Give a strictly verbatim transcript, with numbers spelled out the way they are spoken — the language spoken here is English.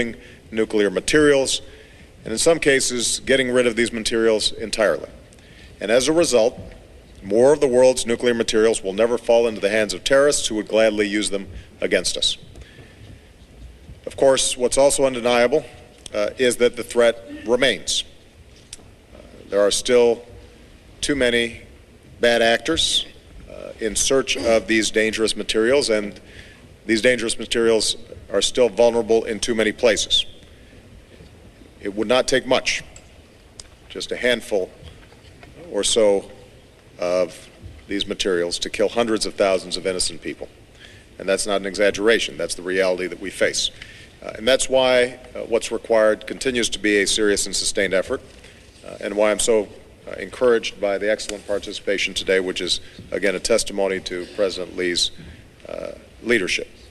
nuclear materials, and in some cases, getting rid of these materials entirely. And as a result, more of the world's nuclear materials will never fall into the hands of terrorists who would gladly use them against us. Of course, what's also undeniable uh, is that the threat remains. Uh, there are still too many bad actors uh, in search of these dangerous materials, and these dangerous materials are still vulnerable in too many places. It would not take much, just a handful or so of these materials to kill hundreds of thousands of innocent people. And that's not an exaggeration. That's the reality that we face. Uh, and that's why uh, what's required continues to be a serious and sustained effort, uh, and why I'm so uh, encouraged by the excellent participation today, which is, again, a testimony to President Lee's uh, leadership.